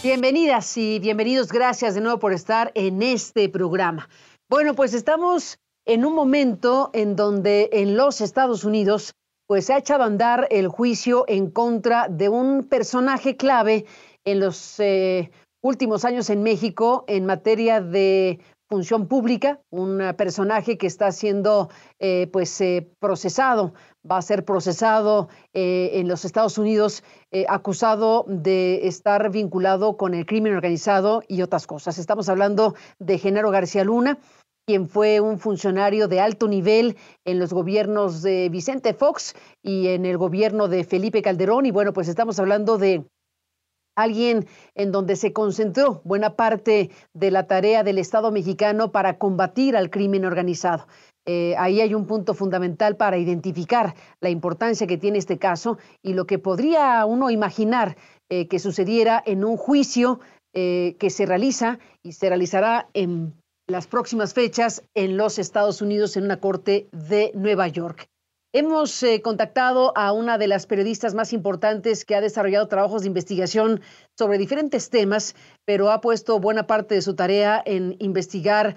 Bienvenidas y bienvenidos, gracias de nuevo por estar en este programa. Bueno, pues estamos en un momento en donde en los Estados Unidos pues se ha echado a andar el juicio en contra de un personaje clave en los últimos años en México en materia de función pública, un personaje que está siendo procesado, va a ser procesado en los Estados Unidos, acusado de estar vinculado con el crimen organizado y otras cosas. Estamos hablando de Genaro García Luna, quien fue un funcionario de alto nivel en los gobiernos de Vicente Fox y en el gobierno de Felipe Calderón. Y bueno, pues estamos hablando de alguien en donde se concentró buena parte de la tarea del Estado mexicano para combatir al crimen organizado. Ahí hay un punto fundamental para identificar la importancia que tiene este caso y lo que podría uno imaginar que sucediera en un juicio que se realiza y se realizará en las próximas fechas en los Estados Unidos en una corte de Nueva York. Hemos contactado a una de las periodistas más importantes que ha desarrollado trabajos de investigación sobre diferentes temas, pero ha puesto buena parte de su tarea en investigar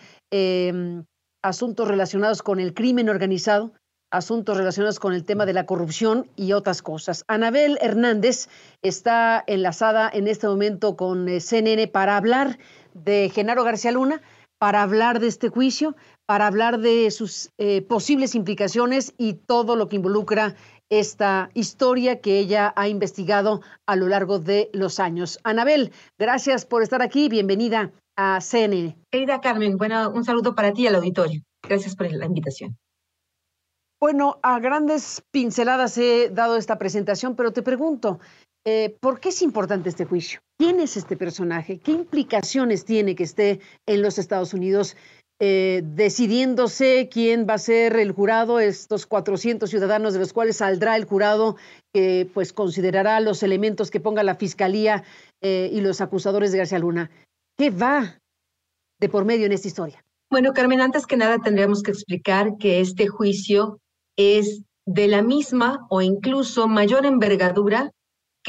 asuntos relacionados con el crimen organizado, asuntos relacionados con el tema de la corrupción y otras cosas. Anabel Hernández está enlazada en este momento con CNN para hablar de Genaro García Luna, para hablar de este juicio, para hablar de sus posibles implicaciones y todo lo que involucra esta historia que ella ha investigado a lo largo de los años. Anabel, gracias por estar aquí. Bienvenida a CNN. Querida Carmen, bueno, un saludo para ti y al auditorio. Gracias por la invitación. Bueno, a grandes pinceladas he dado esta presentación, pero te pregunto, ¿por qué es importante este juicio? ¿Quién es este personaje? ¿Qué implicaciones tiene que esté en los Estados Unidos decidiéndose quién va a ser el jurado, estos 400 ciudadanos de los cuales saldrá el jurado que pues considerará los elementos que ponga la Fiscalía y los acusadores de García Luna? ¿Qué va de por medio en esta historia? Bueno, Carmen, antes que nada tendríamos que explicar que este juicio es de la misma o incluso mayor envergadura que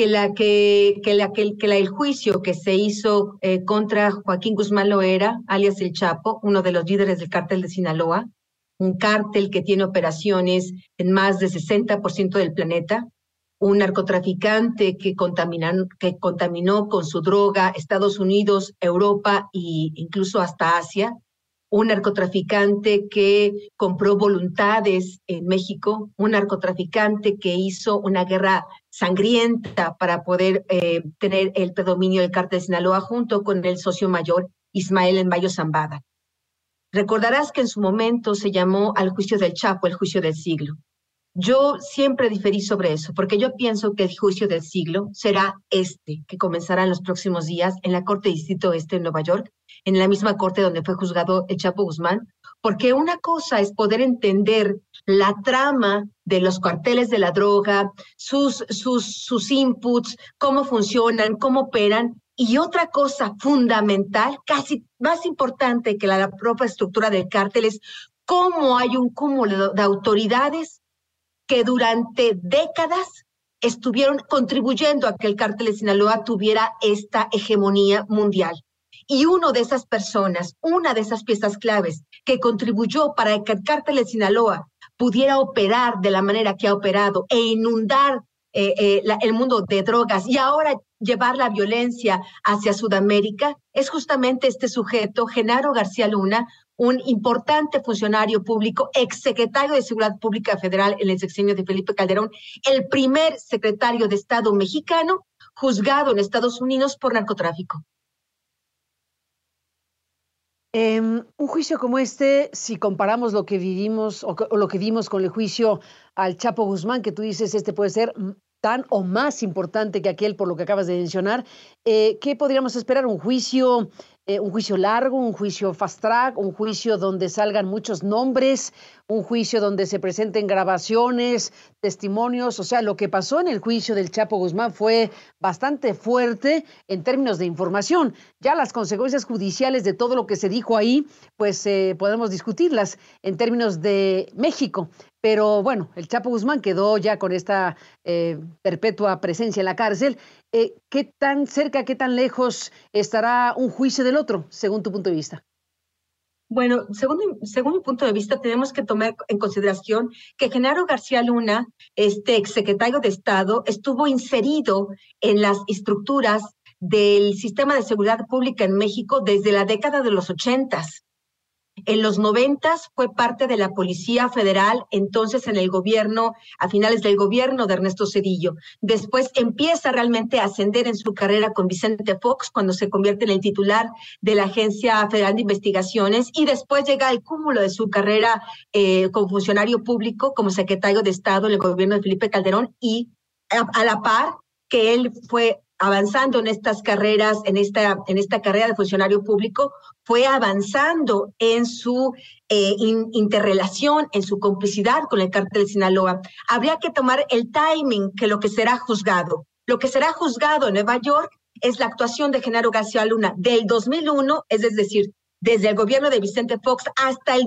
el juicio que se hizo contra Joaquín Guzmán Loera, alias El Chapo, uno de los líderes del cártel de Sinaloa, un cártel que tiene operaciones en más de 60% del planeta, un narcotraficante que contaminó con su droga Estados Unidos, Europa e incluso hasta Asia, un narcotraficante que compró voluntades en México, un narcotraficante que hizo una guerra sangrienta para poder tener el predominio del cártel de Sinaloa junto con el socio mayor Ismael El Mayo Zambada. Recordarás que en su momento se llamó al juicio del Chapo el juicio del siglo. Yo siempre diferí sobre eso, porque yo pienso que el juicio del siglo será este, que comenzará en los próximos días en la Corte de Distrito Este en Nueva York, en la misma corte donde fue juzgado el Chapo Guzmán, porque una cosa es poder entender la trama de los carteles de la droga, sus inputs, cómo funcionan, cómo operan, y otra cosa fundamental, casi más importante que la propia estructura del cártel, es cómo hay un cúmulo de autoridades que durante décadas estuvieron contribuyendo a que el cártel de Sinaloa tuviera esta hegemonía mundial. Y una de esas personas, una de esas piezas claves que contribuyó para que el cártel de Sinaloa pudiera operar de la manera que ha operado e inundar el mundo de drogas y ahora llevar la violencia hacia Sudamérica, es justamente este sujeto, Genaro García Luna, un importante funcionario público, exsecretario de Seguridad Pública Federal en el sexenio de Felipe Calderón, el primer secretario de Estado mexicano juzgado en Estados Unidos por narcotráfico. Un juicio como este, si comparamos lo que vivimos o lo que vimos con el juicio al Chapo Guzmán, que tú dices este puede ser tan o más importante que aquel por lo que acabas de mencionar, ¿qué podríamos esperar? ¿Un juicio largo, un juicio fast track, un juicio donde salgan muchos nombres, un juicio donde se presenten grabaciones, testimonios? O sea, lo que pasó en el juicio del Chapo Guzmán fue bastante fuerte en términos de información. Ya las consecuencias judiciales de todo lo que se dijo ahí, pues podemos discutirlas en términos de México. pero bueno, el Chapo Guzmán quedó ya con esta perpetua presencia en la cárcel. ¿Qué tan cerca, qué tan lejos estará un juicio del otro, según tu punto de vista? Bueno, según mi punto de vista, tenemos que tomar en consideración que Genaro García Luna, este exsecretario de Estado, estuvo inserido en las estructuras del sistema de seguridad pública en México desde la década de los 80. En los 90 fue parte de la Policía Federal, entonces en el gobierno, a finales del gobierno de Ernesto Zedillo. Después empieza realmente a ascender en su carrera con Vicente Fox, cuando se convierte en el titular de la Agencia Federal de Investigaciones, y después llega al cúmulo de su carrera como funcionario público, como secretario de Estado en el gobierno de Felipe Calderón, y a la par que él fue avanzando en estas carreras, en esta carrera de funcionario público, fue avanzando en su interrelación, en su complicidad con el cártel de Sinaloa. Habría que tomar el timing que lo que será juzgado. Lo que será juzgado en Nueva York es la actuación de Genaro García Luna del 2001, es decir, desde el gobierno de Vicente Fox hasta el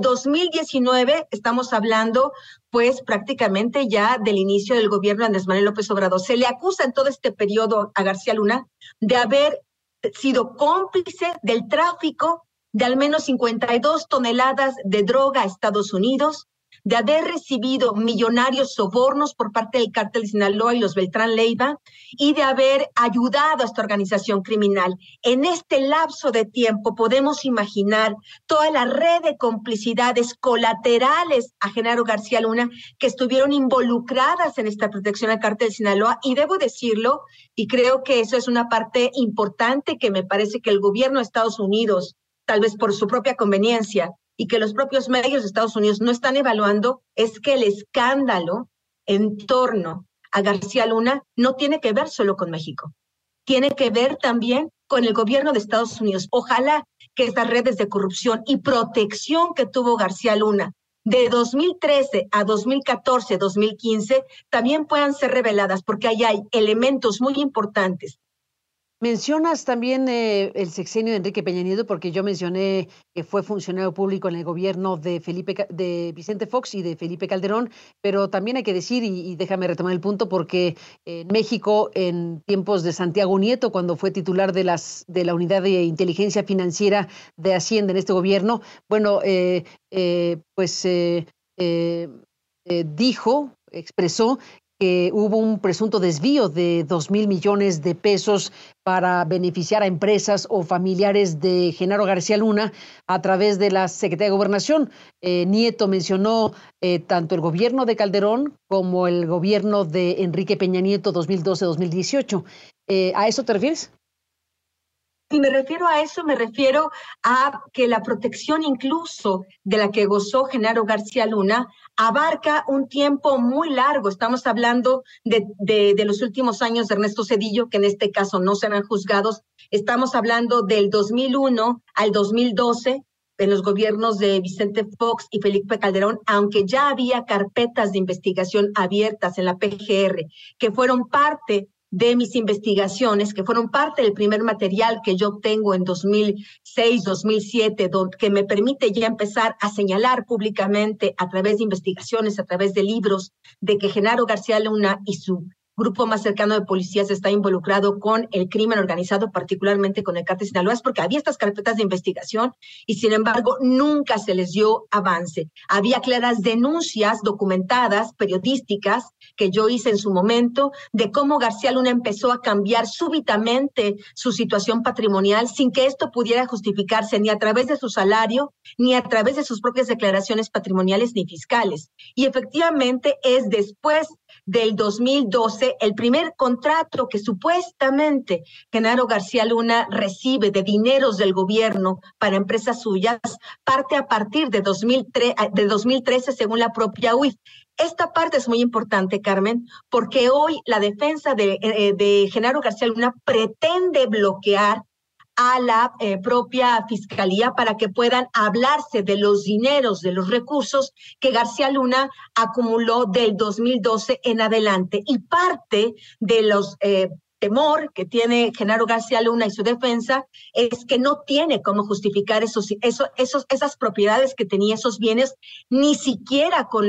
2019, estamos hablando pues prácticamente ya del inicio del gobierno de Andrés Manuel López Obrador. Se le acusa en todo este periodo a García Luna de haber sido cómplice del tráfico de al menos 52 toneladas de droga a Estados Unidos, de haber recibido millonarios sobornos por parte del cártel de Sinaloa y los Beltrán Leiva, y de haber ayudado a esta organización criminal. En este lapso de tiempo podemos imaginar toda la red de complicidades colaterales a Genaro García Luna que estuvieron involucradas en esta protección al cártel de Sinaloa, y debo decirlo, y creo que eso es una parte importante que me parece que el gobierno de Estados Unidos, tal vez por su propia conveniencia, y que los propios medios de Estados Unidos no están evaluando, es que el escándalo en torno a García Luna no tiene que ver solo con México, tiene que ver también con el gobierno de Estados Unidos. Ojalá que estas redes de corrupción y protección que tuvo García Luna de 2013 a 2014, 2015, también puedan ser reveladas, porque ahí hay elementos muy importantes. Mencionas también el sexenio de Enrique Peña Nieto, porque yo mencioné que fue funcionario público en el gobierno de Vicente Fox y de Felipe Calderón, pero también hay que decir, y déjame retomar el punto, porque en México, en tiempos de Santiago Nieto, cuando fue titular de la Unidad de Inteligencia Financiera de Hacienda en este gobierno, bueno, expresó que hubo un presunto desvío de 2,000 millones de pesos para beneficiar a empresas o familiares de Genaro García Luna a través de la Secretaría de Gobernación. Nieto mencionó tanto el gobierno de Calderón como el gobierno de Enrique Peña Nieto 2012-2018. ¿A eso te refieres? Y me refiero a eso, me refiero a que la protección incluso de la que gozó Genaro García Luna abarca un tiempo muy largo. Estamos hablando de los últimos años de Ernesto Zedillo, que en este caso no serán juzgados. Estamos hablando del 2001 al 2012, en los gobiernos de Vicente Fox y Felipe Calderón, aunque ya había carpetas de investigación abiertas en la PGR, que fueron parte de mis investigaciones, que fueron parte del primer material que yo obtengo en 2006, 2007, que me permite ya empezar a señalar públicamente a través de investigaciones, a través de libros, de que Genaro García Luna y su grupo más cercano de policías está involucrado con el crimen organizado, particularmente con el cártel de Sinaloa, es porque había estas carpetas de investigación y sin embargo nunca se les dio avance. Había claras denuncias documentadas, periodísticas, que yo hice en su momento, de cómo García Luna empezó a cambiar súbitamente su situación patrimonial sin que esto pudiera justificarse ni a través de su salario, ni a través de sus propias declaraciones patrimoniales ni fiscales. Y efectivamente es después del 2012 el primer contrato que supuestamente Genaro García Luna recibe de dineros del gobierno para empresas suyas, parte a partir de 2013 según la propia UIF. Esta parte es muy importante, Carmen, porque hoy la defensa de Genaro García Luna pretende bloquear a la propia fiscalía para que puedan hablarse de los dineros, de los recursos que García Luna acumuló del 2012 en adelante. Y parte de los temor que tiene Genaro García Luna y su defensa es que no tiene cómo justificar esas propiedades que tenía, esos bienes, ni siquiera con los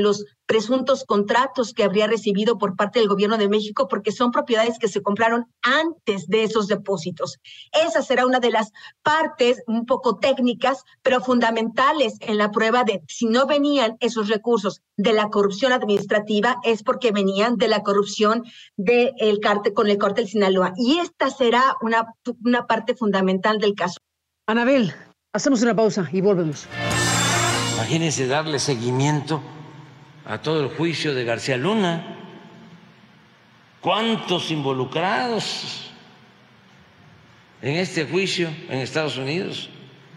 presuntos contratos que habría recibido por parte del gobierno de México, porque son propiedades que se compraron antes de esos depósitos. Esa será una de las partes un poco técnicas, pero fundamentales en la prueba de si no venían esos recursos de la corrupción administrativa, es porque venían de la corrupción con el cártel Sinaloa. Y esta será una parte fundamental del caso. Anabel, hacemos una pausa y volvemos. Imagínense darle seguimiento a todo el juicio de García Luna. ¿Cuántos involucrados en este juicio en Estados Unidos?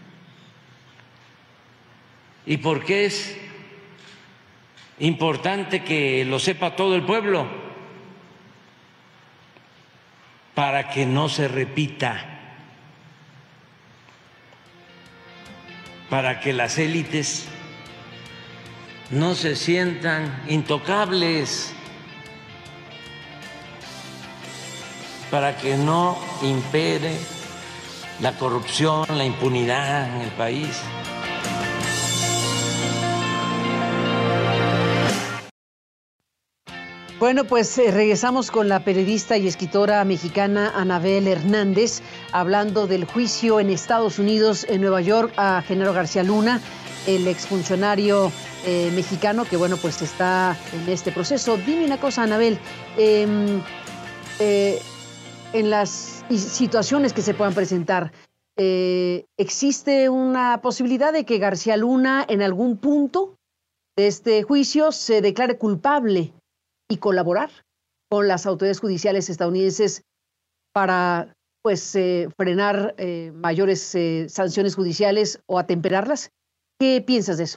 ¿Y por qué es importante que lo sepa todo el pueblo? Para que no se repita, para que las élites no se sientan intocables, para que no impere la corrupción, la impunidad en el país. Bueno, pues regresamos con la periodista y escritora mexicana Anabel Hernández, hablando del juicio en Estados Unidos, en Nueva York, a Genaro García Luna, el exfuncionario mexicano que, bueno, pues está en este proceso. Dime una cosa, Anabel, en las situaciones que se puedan presentar, ¿existe una posibilidad de que García Luna en algún punto de este juicio se declare culpable y colaborar con las autoridades judiciales estadounidenses para, pues, frenar mayores sanciones judiciales o atemperarlas? ¿Qué piensas de eso?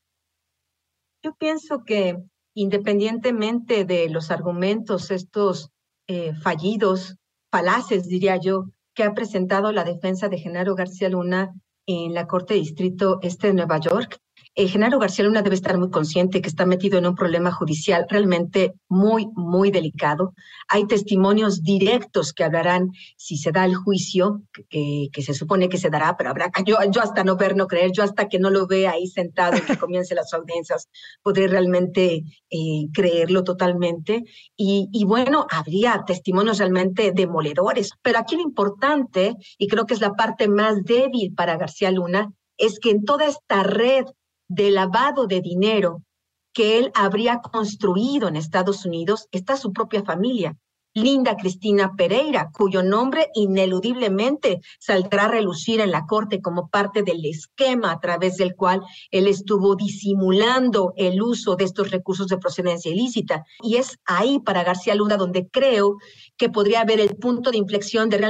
Yo pienso que independientemente de los argumentos estos fallidos, falaces, diría yo, que ha presentado la defensa de Genaro García Luna en la Corte de Distrito Este de Nueva York, Genaro García Luna debe estar muy consciente que está metido en un problema judicial realmente muy, muy delicado. Hay testimonios directos que hablarán si se da el juicio, que se supone que se dará, pero habrá yo hasta no ver, no creer, yo hasta que no lo vea ahí sentado y que comience las audiencias, podré realmente creerlo totalmente. Y bueno, habría testimonios realmente demoledores. Pero aquí lo importante, y creo que es la parte más débil para García Luna, es que en toda esta red de lavado de dinero que él habría construido en Estados Unidos está su propia familia, Linda Cristina Pereira, cuyo nombre ineludiblemente saldrá a relucir en la corte como parte del esquema a través del cual él estuvo disimulando el uso de estos recursos de procedencia ilícita. Y es ahí para García Luna donde creo que podría haber el punto de inflexión de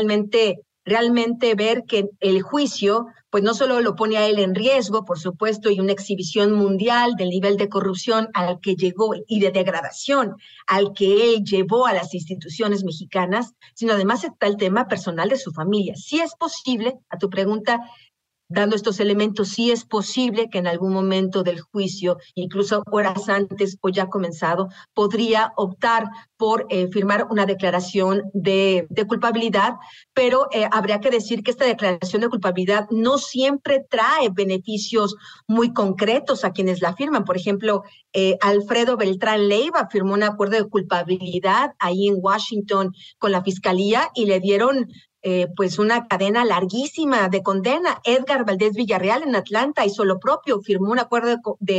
realmente ver que el juicio, pues no solo lo pone a él en riesgo, por supuesto, y una exhibición mundial del nivel de corrupción al que llegó y de degradación al que él llevó a las instituciones mexicanas, sino además está el tema personal de su familia. Si es posible, a tu pregunta, dando estos elementos, sí es posible que en algún momento del juicio, incluso horas antes o ya comenzado, podría optar por firmar una declaración de culpabilidad, pero habría que decir que esta declaración de culpabilidad no siempre trae beneficios muy concretos a quienes la firman. Por ejemplo, Alfredo Beltrán Leiva firmó un acuerdo de culpabilidad ahí en Washington con la Fiscalía y le dieron pues una cadena larguísima de condena. Edgar Valdés Villarreal en Atlanta hizo lo propio, firmó un acuerdo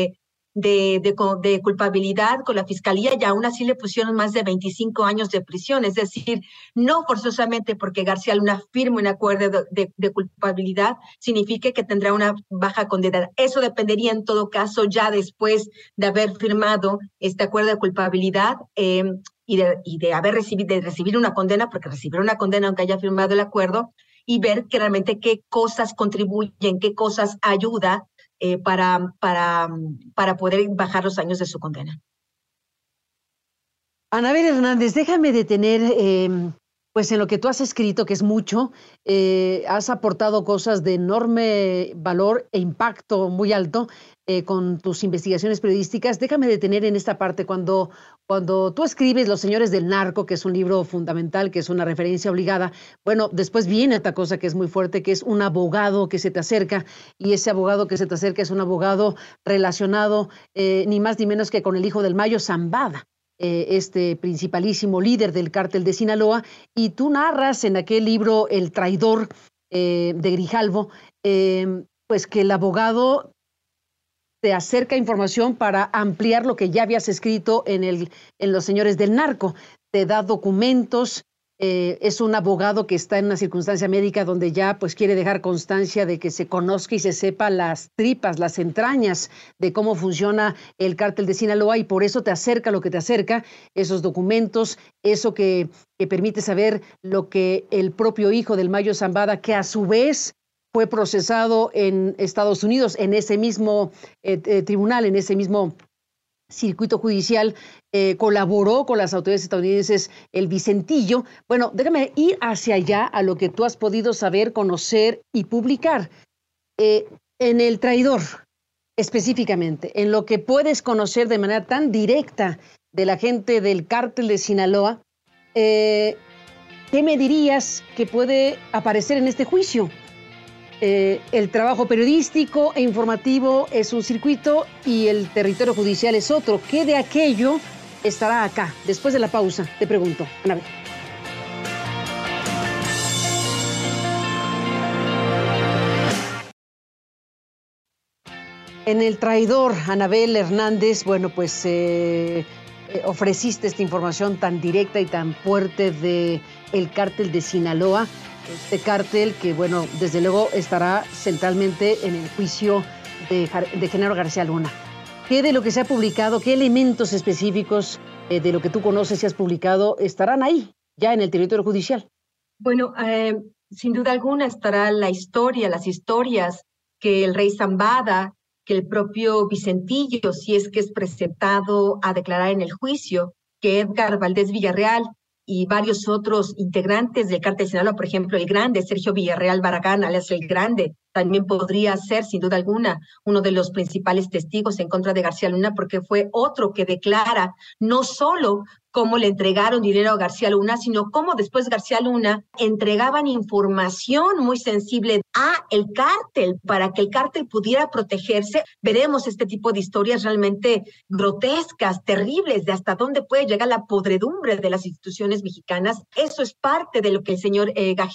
de culpabilidad con la Fiscalía y aún así le pusieron más de 25 años de prisión. Es decir, no forzosamente porque García Luna firme un acuerdo de culpabilidad significa que tendrá una baja condena. Eso dependería en todo caso ya después de haber firmado este acuerdo de culpabilidad y de recibir una condena, porque recibir una condena aunque haya firmado el acuerdo, y ver que realmente qué cosas contribuyen, qué cosas ayuda para poder bajar los años de su condena. Anabel Hernández, déjame detener Pues en lo que tú has escrito, que es mucho, has aportado cosas de enorme valor e impacto muy alto con tus investigaciones periodísticas. Déjame detener en esta parte. Cuando tú escribes Los Señores del Narco, que es un libro fundamental, que es una referencia obligada, bueno, después viene esta cosa que es muy fuerte, que es un abogado que se te acerca, y ese abogado que se te acerca es un abogado relacionado ni más ni menos que con el hijo del Mayo Zambada, este principalísimo líder del cártel de Sinaloa, y tú narras en aquel libro El traidor de Grijalvo, pues que el abogado te acerca información para ampliar lo que ya habías escrito en Los Señores del Narco, te da documentos. Es un abogado que está en una circunstancia médica donde ya pues quiere dejar constancia de que se conozca y se sepa las tripas, las entrañas de cómo funciona el cártel de Sinaloa, y por eso te acerca lo que te acerca, esos documentos, eso que permite saber lo que el propio hijo del Mayo Zambada, que a su vez fue procesado en Estados Unidos, en ese mismo tribunal, en ese mismo circuito judicial, colaboró con las autoridades estadounidenses, el Vicentillo. Bueno, déjame ir hacia allá, a lo que tú has podido saber, conocer y publicar. En El Traidor, específicamente, en lo que puedes conocer de manera tan directa de la gente del cártel de Sinaloa, ¿qué me dirías que puede aparecer en este juicio? El trabajo periodístico e informativo es un circuito y el territorio judicial es otro. ¿Qué de aquello estará acá? Después de la pausa, te pregunto, Anabel. En El Traidor, Anabel Hernández, bueno, pues ofreciste esta información tan directa y tan fuerte de el cártel de Sinaloa. Este cártel que, bueno, desde luego estará centralmente en el juicio de Genaro García Luna. ¿Qué de lo que se ha publicado, qué elementos específicos de lo que tú conoces y has publicado estarán ahí, ya en el territorio judicial? Bueno, sin duda alguna estará la historia, las historias que el rey Zambada, que el propio Vicentillo, si es que es presentado a declarar en el juicio, que Edgar Valdés Villarreal y varios otros integrantes del cártel de Sinaloa, por ejemplo, el Grande, Sergio Villarreal Barragán, alias el Grande, también podría ser, sin duda alguna, uno de los principales testigos en contra de García Luna, porque fue otro que declara no solo cómo le entregaron dinero a García Luna, sino cómo después García Luna entregaban información muy sensible a el cártel para que el cártel pudiera protegerse. Veremos este tipo de historias realmente grotescas, terribles, de hasta dónde puede llegar la podredumbre de las instituciones mexicanas. Eso es parte de lo que el señor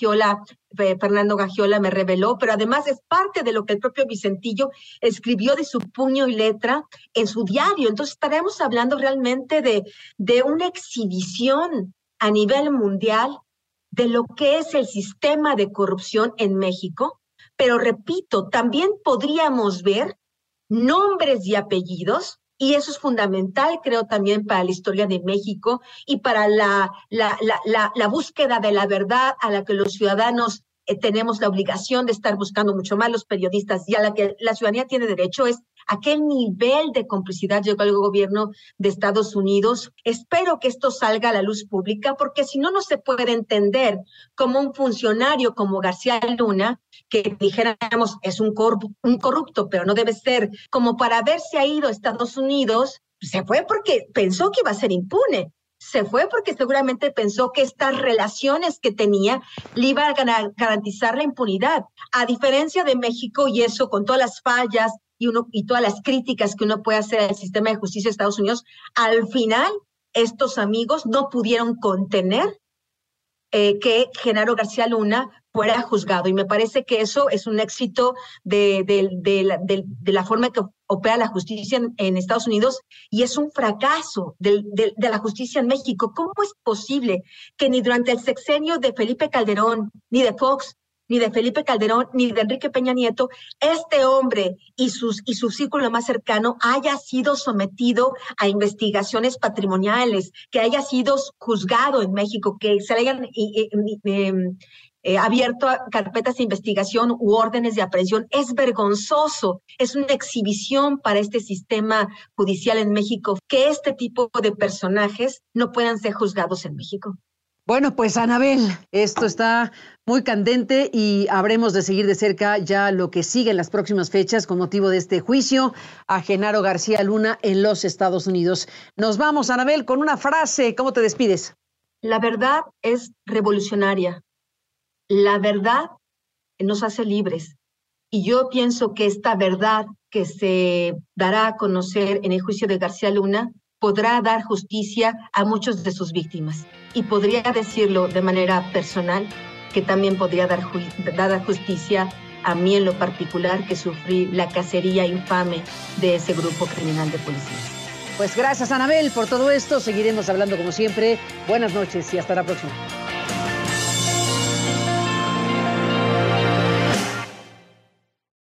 Fernando Gagiola me reveló, pero además es parte de lo que el propio Vicentillo escribió de su puño y letra en su diario. Entonces estaremos hablando realmente de una exhibición a nivel mundial de lo que es el sistema de corrupción en México, pero repito, también podríamos ver nombres y apellidos, y eso es fundamental, creo, también para la historia de México y para la búsqueda de la verdad a la que los ciudadanos tenemos la obligación de estar buscando, mucho más los periodistas, y a la que la ciudadanía tiene derecho, es a qué nivel de complicidad llegó el gobierno de Estados Unidos. Espero que esto salga a la luz pública, porque si no, no se puede entender como un funcionario como García Luna, que dijéramos es un corrupto, pero no debe ser, como para haberse ido a Estados Unidos, se fue porque pensó que iba a ser impune. Se fue porque seguramente pensó que estas relaciones que tenía le iban a garantizar la impunidad. A diferencia de México, y eso con todas las fallas y todas las críticas que uno puede hacer al sistema de justicia de Estados Unidos, al final estos amigos no pudieron contener que Genaro García Luna fuera juzgado. Y me parece que eso es un éxito de la forma que opera la justicia en Estados Unidos, y es un fracaso de la justicia en México. ¿Cómo es posible que ni durante el sexenio de Felipe Calderón, ni de Fox, ni de Felipe Calderón, ni de Enrique Peña Nieto, este hombre y su círculo más cercano haya sido sometido a investigaciones patrimoniales, que haya sido juzgado en México, que se le hayan abierto a carpetas de investigación u órdenes de aprehensión? Es vergonzoso, es una exhibición para este sistema judicial en México que este tipo de personajes no puedan ser juzgados en México. Bueno, pues Anabel, esto está muy candente y habremos de seguir de cerca ya lo que sigue en las próximas fechas con motivo de este juicio a Genaro García Luna en los Estados Unidos. Nos vamos, Anabel, con una frase. ¿Cómo te despides? La verdad es revolucionaria. La verdad nos hace libres. Y yo pienso que esta verdad que se dará a conocer en el juicio de García Luna podrá dar justicia a muchas de sus víctimas. Y podría decirlo de manera personal, que también podría dar justicia a mí en lo particular, que sufrí la cacería infame de ese grupo criminal de policías. Pues gracias, Anabel, por todo esto. Seguiremos hablando como siempre. Buenas noches y hasta la próxima.